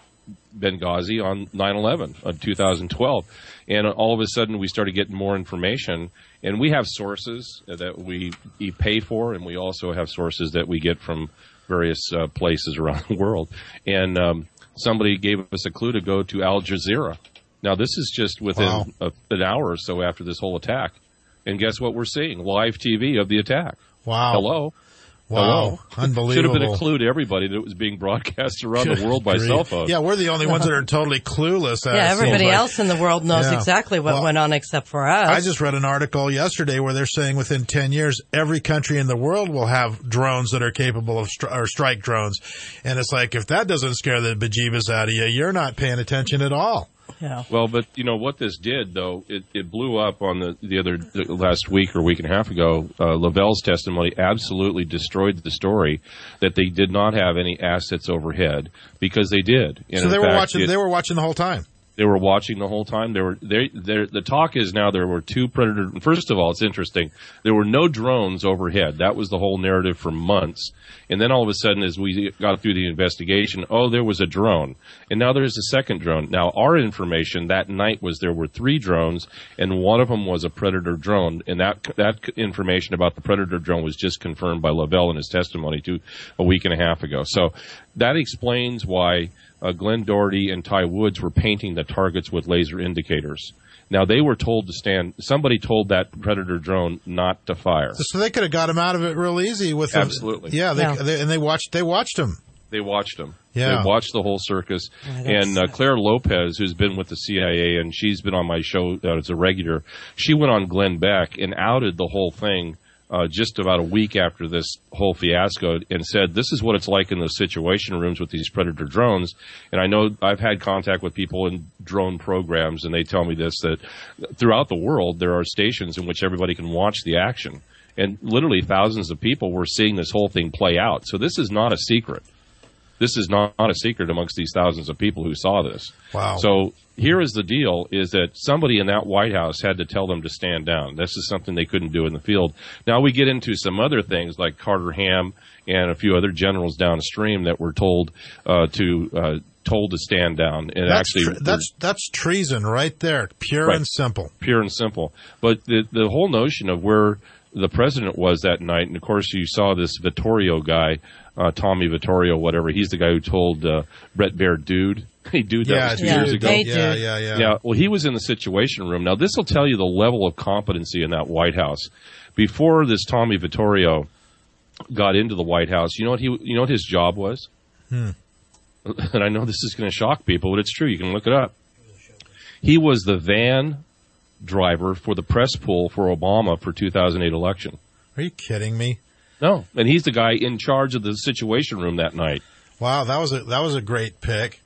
Benghazi on nine eleven of two thousand twelve. And all of a sudden, we started getting more information. And we have sources that we pay for, and we also have sources that we get from various uh, places around the world. And um, somebody gave us a clue to go to Al Jazeera. Now, this is just within Wow. a, an hour or so after this whole attack. And guess what we're seeing? Live T V of the attack. Wow. Hello. Wow. Hello. Unbelievable. Should have been a clue to everybody that it was being broadcast around the world by Great. cell phone. Yeah, we're the only ones that are totally clueless. uh, Yeah, it everybody seems like. else in the world knows Yeah. exactly what Well, went on except for us. I just read an article yesterday where they're saying within ten years, every country in the world will have drones that are capable of stri- or strike drones. And it's like, if that doesn't scare the bejeebus out of you, you're not paying attention at all. Yeah. Well, but you know what this did, though, it, it blew up on the the other the last week or week and a half ago. Uh, Lavelle's testimony absolutely destroyed the story that they did not have any assets overhead, because they did. And so in they were fact, watching. it- They were watching the whole time. They were watching the whole time. They were they they the talk is now there were two Predator. First of all, it's interesting. There were no drones overhead. That was the whole narrative for months. And then all of a sudden, as we got through the investigation, oh, there was a drone. And now there's a second drone. Now, our information that night was there were three drones, and one of them was a Predator drone. And that that information about the Predator drone was just confirmed by Lavelle in his testimony to a week and a half ago. So that explains why uh, Glenn Doherty and Ty Woods were painting the targets with laser indicators. Now, they were told to stand. Somebody told that Predator drone not to fire. So they could have got him out of it real easy with them. Absolutely. Yeah, they, Yeah. They, and they watched. They watched him. They watched him. Yeah. They watched the whole circus. Yeah, that's- And uh, Claire Lopez, who's been with the C I A, and she's been on my show uh, as a regular, she went on Glenn Beck and outed the whole thing uh, just about a week after this whole fiasco, and said, this is what it's like in those situation rooms with these Predator drones. And I know I've had contact with people in drone programs, and they tell me this, that throughout the world there are stations in which everybody can watch the action. And literally thousands of people were seeing this whole thing play out. So this is not a secret. This is not, not a secret amongst these thousands of people who saw this. Wow. So here is the deal, is that somebody in that White House had to tell them to stand down. This is something they couldn't do in the field. Now we get into some other things like Carter Ham and a few other generals downstream that were told uh, to uh, told to stand down. And That's actually, tre- that's that's treason right there, pure Right. and simple. pure and simple. But the the whole notion of where the president was that night, and of course you saw this Vittorio guy, uh, Tommy Vittorio, whatever. He's the guy who told uh, Brett Baer, dude. Hey, dude, that Yeah, was two yeah. years ago. Hey, Yeah, dude. yeah, yeah. Yeah, well, he was in the Situation Room. Now, this will tell you the level of competency in that White House. Before this Tommy Vittorio got into the White House, you know what he, you know what his job was? Hmm. And I know this is going to shock people, but it's true. You can look it up. He was the van driver for the press pool for Obama for two thousand eight election. Are you kidding me? No, and he's the guy in charge of the Situation Room that night. Wow, that was a that was a great pick.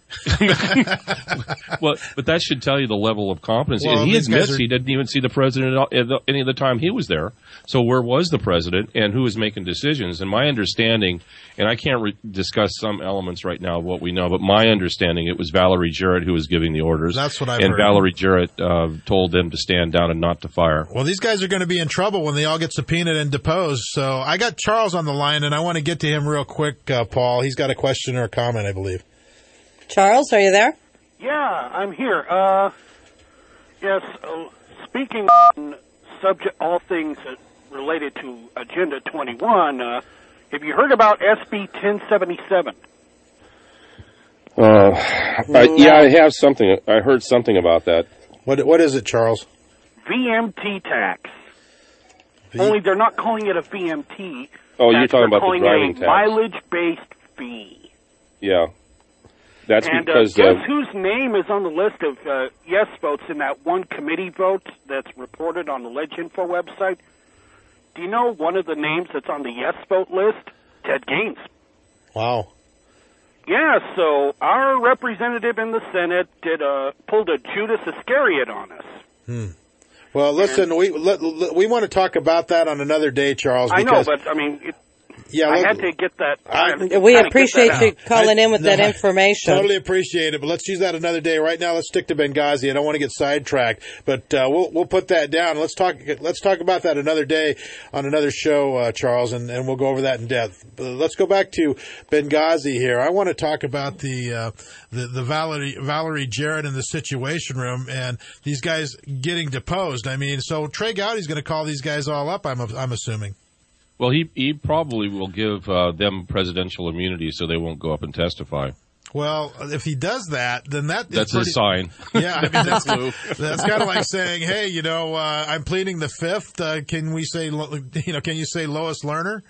Well, but that should tell you the level of competence. Well, and he these guys admits are- he didn't even see the president at the- any of the time he was there. So where was the president, and who was making decisions? And my understanding, and I can't re- discuss some elements right now of what we know, but my understanding, it was Valerie Jarrett who was giving the orders. That's what I've and heard. Valerie Jarrett uh, told them to stand down and not to fire. Well, these guys are going to be in trouble when they all get subpoenaed and deposed. So I got Charles on the line, and I want to get to him real quick, uh, Paul. He's got a question or a comment, I believe. Charles, are you there? Yeah, I'm here. Uh, yes, uh, speaking on subject, all things uh, related to Agenda twenty-one, uh, have you heard about S B ten seventy-seven? Uh, I, yeah, I have something. I heard something about that. What What is it, Charles? V M T tax. Only they're not calling it a V M T. Oh, you're tax, talking they're about the calling driving it a tax. mileage-based fee. Yeah. That's and because... uh, Uh, guess whose name is on the list of uh, yes votes in that one committee vote that's reported on the LegInfo website? Do you know one of the names that's on the yes vote list? Ted Gaines. Wow. Yeah, so our representative in the Senate did a, pulled a Judas Iscariot on us. Hmm. Well, listen, we let, let- we want to talk about that on another day, Charles. I know, Because, but I mean, it, Yeah, I well, had to get that. I had to We kinda get appreciate that you out. calling in with No, that I information. Totally appreciate it, but let's use that another day. Right now, let's stick to Benghazi. I don't want to get sidetracked, but uh, we'll we'll put that down. Let's talk. Let's talk about that another day on another show, uh, Charles, and, and we'll go over that in depth. But let's go back to Benghazi here. I want to talk about the uh, the, the Valerie Valerie Jarrett in the Situation Room and these guys getting deposed. I mean, so Trey Gowdy's going to call these guys all up. I'm I'm assuming. well, he he probably will give uh, them presidential immunity so they won't go up and testify. Well, if he does that, then that is That's pretty, a sign. Yeah, I mean that's Clue. that's kind of like saying, "Hey, you know, uh, I'm pleading the fifth. Uh, can we say, Lo- you know, can you say Lois Lerner?"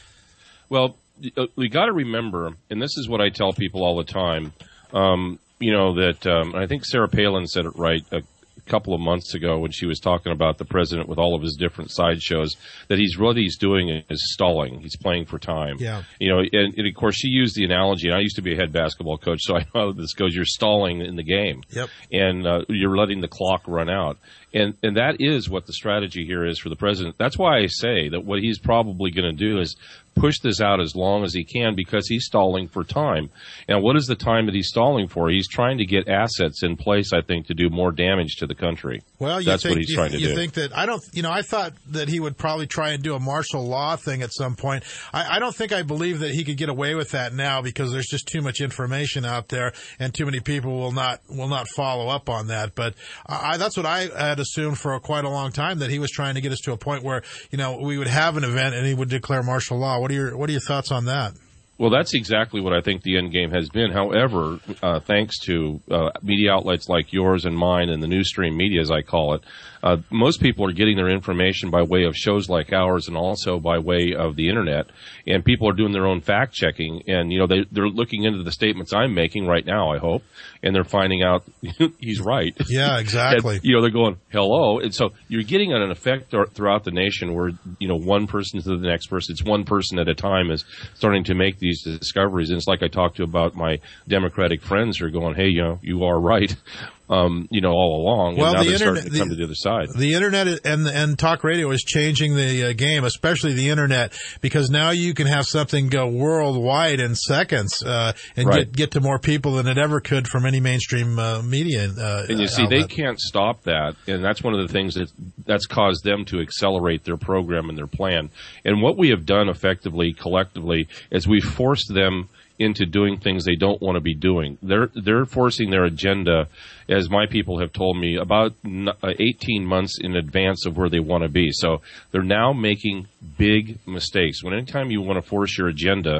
Well, uh, we got to remember, and this is what I tell people all the time. Um, you know that um, I think Sarah Palin said it right a couple of months ago when she was talking about the president with all of his different sideshows. That he's what he's doing is stalling. He's playing for time. Yeah. You know, and, and of course she used the analogy. And I used to be a head basketball coach, so I know how this goes. You're stalling in the game. Yep. And uh, you're letting the clock run out. And and that is what the strategy here is for the president. That's why I say that what he's probably going to do is push this out as long as he can because he's stalling for time. And what is the time that he's stalling for? He's trying to get assets in place, I think, to do more damage to the country. Well, you That's think, what he's you, trying to you do. think that I don't, you know, I thought that he would probably try and do a martial law thing at some point. I, I don't think I believe that he could get away with that now because there's just too much information out there and too many people will not will not follow up on that. But I, that's what I had assumed for quite a long time, that he was trying to get us to a point where, you know, we would have an event and he would declare martial law. What are your what are your thoughts on that? Well, that's exactly what I think the end game has been. However, uh, thanks to uh, media outlets like yours and mine and the new stream media, as I call it, uh, most people are getting their information by way of shows like ours and also by way of the Internet. And people are doing their own fact checking. And, you know, they, they're looking into the statements I'm making right now, I hope, and they're finding out he's right. Yeah, exactly. And, you know, they're going, hello. And so you're getting an effect throughout the nation where, you know, one person to the next person, it's one person at a time is starting to make these discoveries. And it's like I talked to about my Democratic friends who are going, hey, you know, you are right, um, you know, all along. Well, and now the they're internet, starting to come the, to the other side. The internet and and talk radio is changing the uh, game, especially the internet, because now you can have something go worldwide in seconds uh, and Right. get get to more people than it ever could from any mainstream uh, media. Uh, And you see, they outlet. can't stop that, and that's one of the things that that's caused them to accelerate their program and their plan. And what we have done effectively, collectively, is we've forced them into doing things they don't want to be doing. They're they're forcing their agenda, as my people have told me, about eighteen months in advance of where they want to be. So they're now making big mistakes. When anytime you want to force your agenda,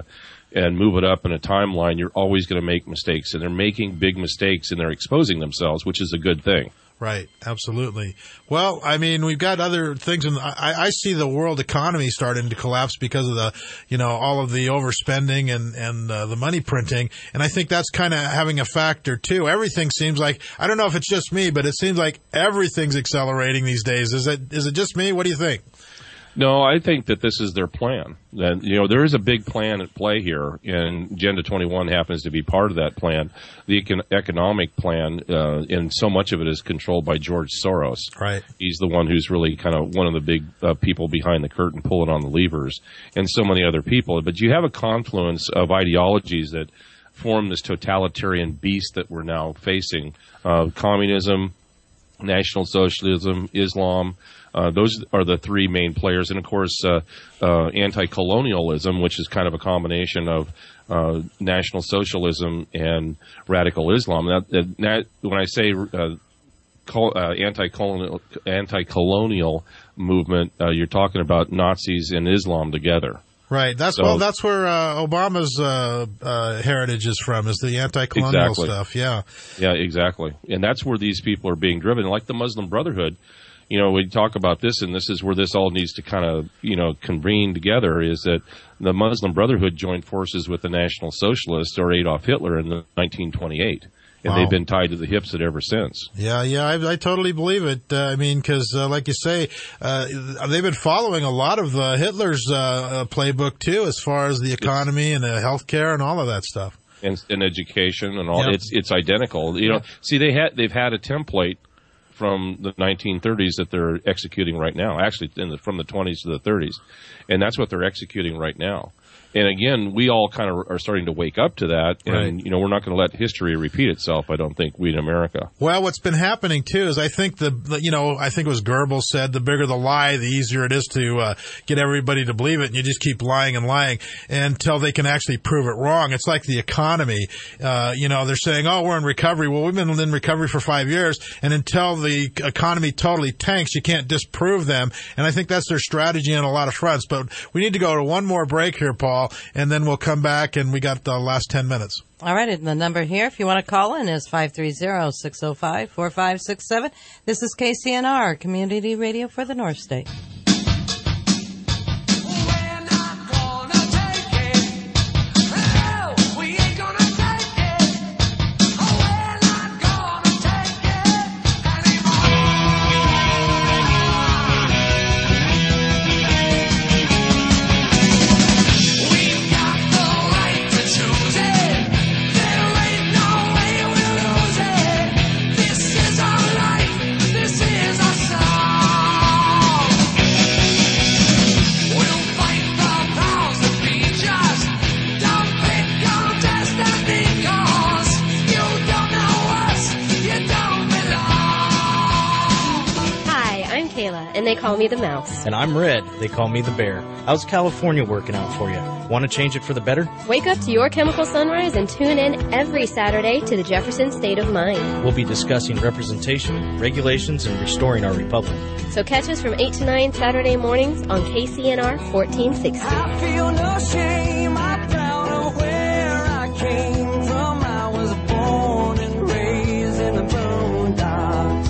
and move it up in a timeline, you're always going to make mistakes. And they're making big mistakes, and they're exposing themselves, which is a good thing. Right, absolutely. Well, I mean, we've got other things, and I, I see the world economy starting to collapse because of the, you know, all of the overspending and and uh, the money printing, and I think that's kind of having a factor too. Everything seems like, I don't know if it's just me, but it seems like everything's accelerating these days. Is it is it just me? What do you think? No, I think that this is their plan. That, you know, there is a big plan at play here, and Agenda twenty-one happens to be part of that plan. The econ- economic plan, uh, and so much of it is controlled by George Soros. Right. He's the one who's really kind of one of the big uh, people behind the curtain pulling on the levers, and so many other people. But you have a confluence of ideologies that form this totalitarian beast that we're now facing. Uh, communism, National Socialism, Islam. Uh, those are the three main players. And, of course, uh, uh, anti-colonialism, which is kind of a combination of uh, National Socialism and radical Islam. That, that, that, when I say uh, col- uh, anti-colonial, anti-colonial movement, uh, you're talking about Nazis and Islam together. Right. That's so, well. That's where uh, Obama's uh, uh, heritage is from. Is the anti-colonial exactly. stuff? Yeah. Yeah. Exactly. And that's where these people are being driven. Like the Muslim Brotherhood. You know, we talk about this, and this is where this all needs to kind of, you know, convene together, is that the Muslim Brotherhood joined forces with the National Socialists, or Adolf Hitler, in nineteen twenty-eight. And Wow. they've been tied to the hips at ever since. Yeah, yeah, I, I totally believe it. Uh, I mean, because, uh, like you say, uh, they've been following a lot of uh, Hitler's uh, uh, playbook, too, as far as the economy and uh, healthcare and all of that stuff. And, and education and all. Yep. It's it's identical. You know, Yep. see, they had, they've had a template from the nineteen thirties that they're executing right now, actually in the, from the twenties to the thirties. And that's what they're executing right now. And again, we all kind of are starting to wake up to that. And, Right. you know, we're not going to let history repeat itself, I don't think, we in America. Well, what's been happening, too, is I think the, the you know, I think it was Goebbels said, the bigger the lie, the easier it is to uh, get everybody to believe it, and you just keep lying and lying until they can actually prove it wrong. It's like the economy. Uh, you know, they're saying, oh, we're in recovery. Well, we've been in recovery for five years, and until the economy totally tanks, you can't disprove them. And I think that's their strategy on a lot of fronts. But we need to go to one more break here, Paul, and then we'll come back, and we got the last ten minutes. All right, and the number here, if you want to call in, is five three zero, six zero five, four five six seven. This is K C N R, Community Radio for the North State. And they call me the mouse. And I'm Red. They call me the bear. How's California working out for you? Want to change it for the better? Wake up to your chemical sunrise and tune in every Saturday to the Jefferson State of Mind. We'll be discussing representation, regulations, and restoring our republic. So catch us from eight to nine Saturday mornings on K C N R fourteen sixty. I feel no shame. I'm proud of where I came from. I was born and raised in the boondocks.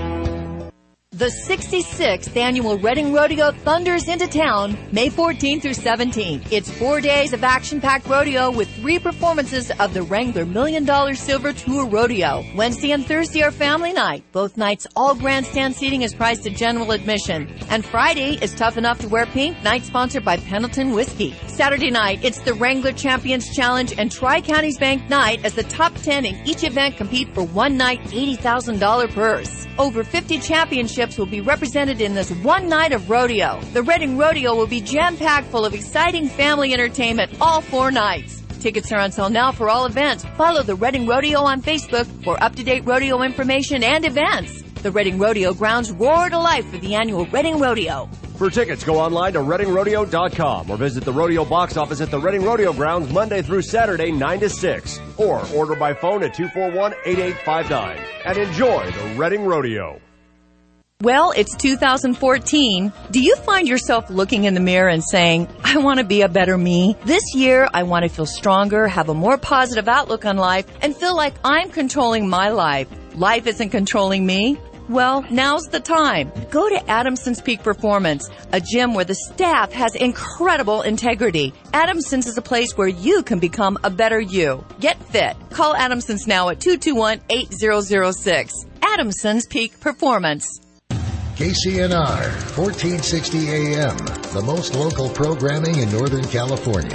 The sixty-sixth Annual Reading Rodeo thunders into town May fourteenth through seventeenth. It's four days of action-packed rodeo with three performances of the Wrangler Million Dollar Silver Tour Rodeo. Wednesday and Thursday are family night. Both nights, all grandstand seating is priced at general admission. And Friday is Tough Enough to Wear Pink, night sponsored by Pendleton Whiskey. Saturday night, it's the Wrangler Champions Challenge and Tri-Counties Bank night as the top ten in each event compete for one night eighty thousand dollars purse. Over fifty championships will be represented in this one night of rodeo. The Reading Rodeo will be jam-packed full of exciting family entertainment all four nights. Tickets are on sale now for all events. Follow the Reading Rodeo on Facebook for up-to-date rodeo information and events. The Reading Rodeo grounds roar to life for the annual Reading Rodeo. For tickets, go online to reading rodeo dot com or visit the rodeo box office at the Reading Rodeo grounds Monday through Saturday, nine to six. Or order by phone at two four one, eight eight five nine. And enjoy the Reading Rodeo. Well, it's two thousand fourteen. Do you find yourself looking in the mirror and saying, I want to be a better me? This year, I want to feel stronger, have a more positive outlook on life, and feel like I'm controlling my life. Life isn't controlling me. Well, now's the time. Go to Adamson's Peak Performance, a gym where the staff has incredible integrity. Adamson's is a place where you can become a better you. Get fit. Call Adamson's now at two two one, eight zero zero six. Adamson's Peak Performance. K C N R, fourteen sixty A M, the most local programming in Northern California.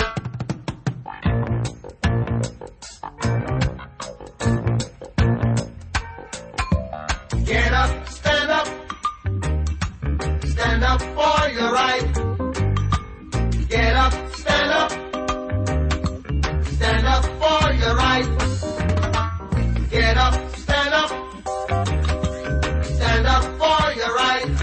Get up, stand up, stand up for your right. Get up, stand up, stand up for your right. Get up, stand up, stand up for your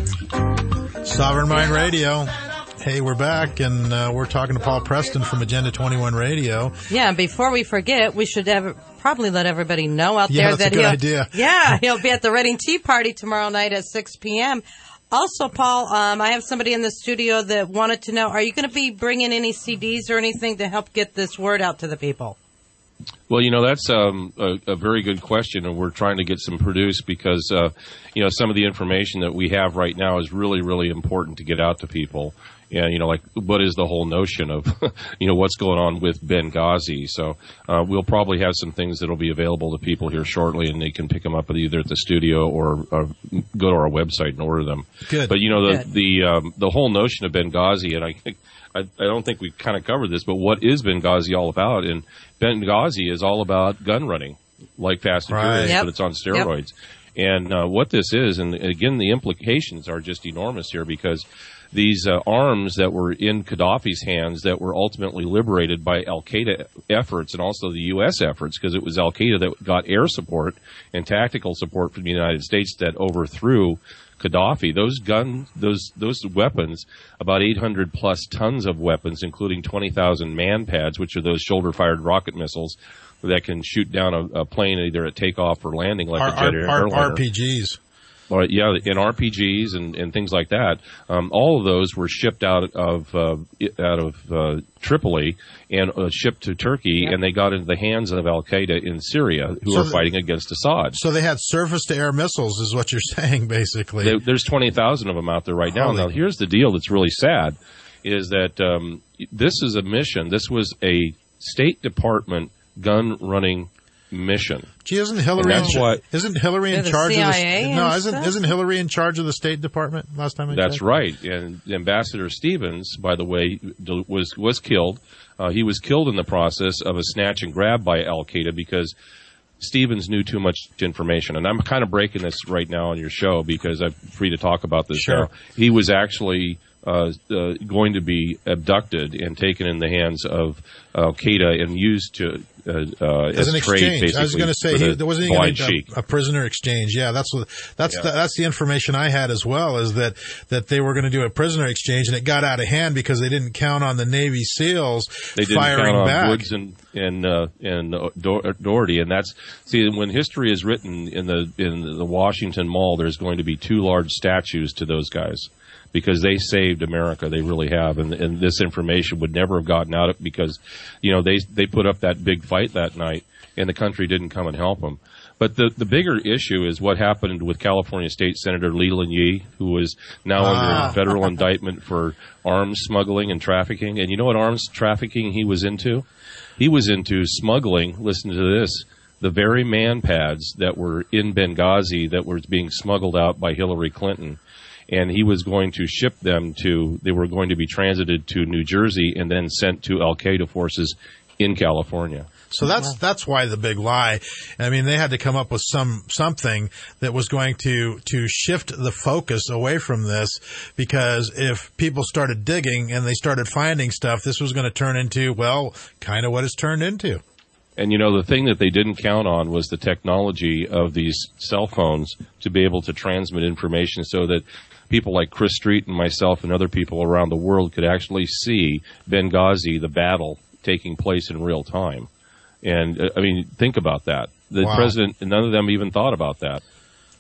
right. Sovereign Mind Radio. Hey, we're back, and uh, we're talking to Paul Preston from Agenda twenty-one Radio. Yeah, and before we forget, we should have, probably let everybody know out Yeah, there that's that a good he'll, idea. Yeah, he'll be at the Reading Tea Party tomorrow night at six p.m. Also, Paul, um, I have somebody in the studio that wanted to know, are you going to be bringing any C Ds or anything to help get this word out to the people? Well, you know, that's um, a, a very good question, and we're trying to get some produced because, uh, you know, some of the information that we have right now is really, really important to get out to people. And, you know, like, what is the whole notion of, you know, what's going on with Benghazi? So uh, we'll probably have some things that will be available to people here shortly, and they can pick them up either at the studio or, or go to our website and order them. Good. But, you know, the Good. the, um, the whole notion of Benghazi, and I think, I, I don't think we kind of covered this, but what is Benghazi all about? And Benghazi is all about gun running, like Fast and Right. Furious, Yep. but it's on steroids. Yep. And uh, what this is, and again, the implications are just enormous here because these uh, arms that were in Gaddafi's hands that were ultimately liberated by Al-Qaeda efforts and also the U S efforts, because it was Al-Qaeda that got air support and tactical support from the United States that overthrew Gaddafi. Those gun, those those weapons, about eight hundred plus tons of weapons, including twenty thousand man pads, which are those shoulder-fired rocket missiles that can shoot down a, a plane either at takeoff or landing like R- a jet R- airliner. R- RPGs. Or, yeah, and R P Gs and, and things like that. Um, all of those were shipped out of uh, out of uh, Tripoli and uh, shipped to Turkey, yep. and they got into the hands of Al Qaeda in Syria, who So are the- fighting against Assad. So they had surface-to-air missiles, is what you're saying, basically. There- There's twenty thousand of them out there right now. Holy- Now, here's the deal that's really sad, is that um, this is a mission. This was a State Department gun-running mission. Gee, isn't Hillary And in, that's cha- what- isn't Hillary in They're the charge C I A of the and no? Isn't stuff? isn't Hillary in charge of the State Department? Last time I That's checked? right. And Ambassador Stevens, by the way, d- was was killed. Uh, he was killed in the process of a snatch and grab by Al Qaeda because Stevens knew too much information. And I'm kind of breaking this right now on your show because I'm free to talk about this Sure. now. He was actually uh, uh, going to be abducted and taken in the hands of Al Qaeda and used to uh, uh, As as, an trade, exchange, basically. I was going to say for he, the there wasn't blind even sheik. a, a prisoner exchange. Yeah, that's what that's Yeah. the, that's the information I had as well. Is that that they were going to do a prisoner exchange, and it got out of hand because they didn't count on the Navy SEALs They didn't firing count on back. Woods and and uh, and uh, Dor- Doherty, and that's see when history is written in the in the Washington Mall, there's going to be two large statues to those guys because they saved America. They really have, and and this information would never have gotten out because you know they they put up that big fight that night, and the country didn't come and help them. But the the bigger issue is what happened with California State Senator Leland Yee, who is now Ah. under federal indictment for arms smuggling and trafficking. And you know what arms trafficking he was into? He was into smuggling, listen to this, the very man pads that were in Benghazi that were being smuggled out by Hillary Clinton. And he was going to ship them to, they were going to be transited to New Jersey and then sent to Al-Qaeda forces in California. So that's that's why the big lie. I mean, they had to come up with some something that was going to to shift the focus away from this, because if people started digging and they started finding stuff, this was going to turn into, well, kind of what it's turned into. And, you know, the thing that they didn't count on was the technology of these cell phones to be able to transmit information so that people like Chris Street and myself and other people around the world could actually see Benghazi, the battle, taking place in real time. And, uh, I mean, think about that. The Wow. president, none of them even thought about that.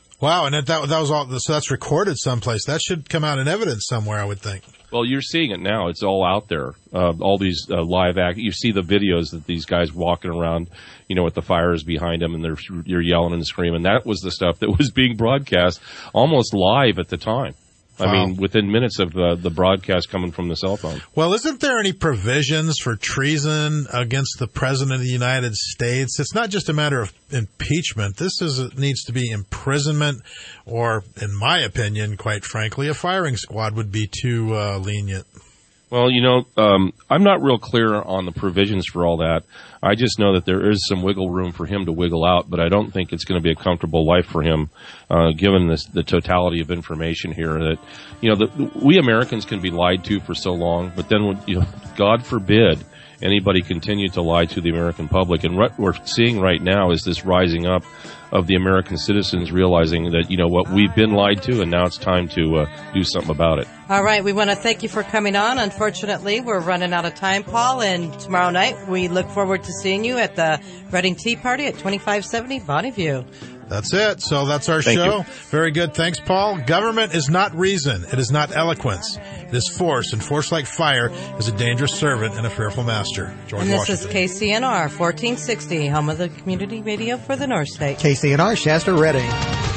Wow, and that that was all. So that's recorded someplace. That should come out in evidence somewhere, I would think. Well, you're seeing it now. It's all out there. Uh, all these uh, live act. You see the videos that these guys walking around, you know, with the fires behind them, and they're you're yelling and screaming. That was the stuff that was being broadcast almost live at the time. I Wow. mean, within minutes of uh, the broadcast coming from the cell phone. Well, isn't there any provisions for treason against the President of the United States? It's not just a matter of impeachment. This is needs to be imprisonment, or, in my opinion, quite frankly, a firing squad would be too uh, lenient. Well, you know, um, I'm not real clear on the provisions for all that. I just know that there is some wiggle room for him to wiggle out, but I don't think it's going to be a comfortable life for him, uh, given this, the totality of information here. That, you know, the, we Americans can be lied to for so long, but then, when, you know, God forbid anybody continue to lie to the American public. And what we're seeing right now is this rising up of the American citizens realizing that, you know what, we've been lied to, and now it's time to uh, do something about it. All right, we want to thank you for coming on. Unfortunately, we're running out of time, Paul, and tomorrow night we look forward to seeing you at the Reading Tea Party at twenty-five seventy Bonneview. That's it. So that's our Thank show. you. Very good. Thanks, Paul. Government is not reason. It is not eloquence. It is force, and force like fire is a dangerous servant and a fearful master. George And this Washington. is K C N R fourteen sixty, home of the community radio for the North State. K C N R Shasta Reading.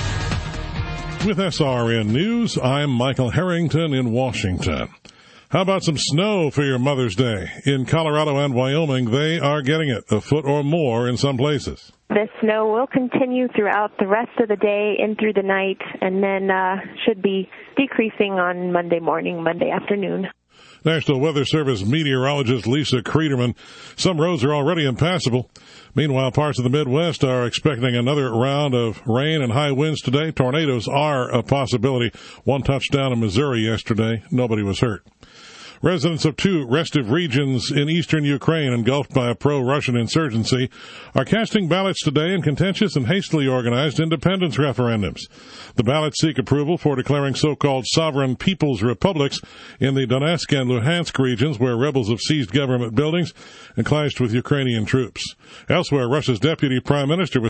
With S R N News, I'm Michael Harrington in Washington. How about some snow for your Mother's Day? In Colorado and Wyoming, they are getting it, a foot or more in some places. The snow will continue throughout the rest of the day and through the night, and then uh, should be decreasing on Monday morning, Monday afternoon. National Weather Service meteorologist Lisa Creederman. Some roads are already impassable. Meanwhile, parts of the Midwest are expecting another round of rain and high winds today. Tornadoes are a possibility. One touchdown in Missouri yesterday. Nobody was hurt. Residents of two restive regions in eastern Ukraine engulfed by a pro-Russian insurgency are casting ballots today in contentious and hastily organized independence referendums. The ballots seek approval for declaring so-called sovereign people's republics in the Donetsk and Luhansk regions where rebels have seized government buildings and clashed with Ukrainian troops. Elsewhere, Russia's deputy prime minister was